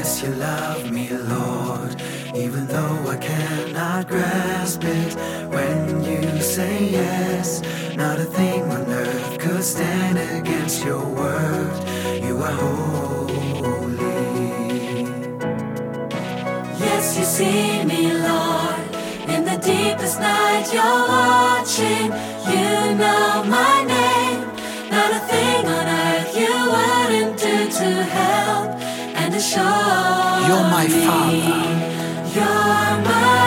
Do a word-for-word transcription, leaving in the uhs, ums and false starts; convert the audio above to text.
Yes, you love me, Lord, even though I cannot grasp it. When you say yes, not a thing on earth could stand against your word. You are holy. Yes, you see me, Lord, in the deepest night you're watching. You know my name, not a thing on earth you wouldn't do to help and to show You're my me. Father. You're my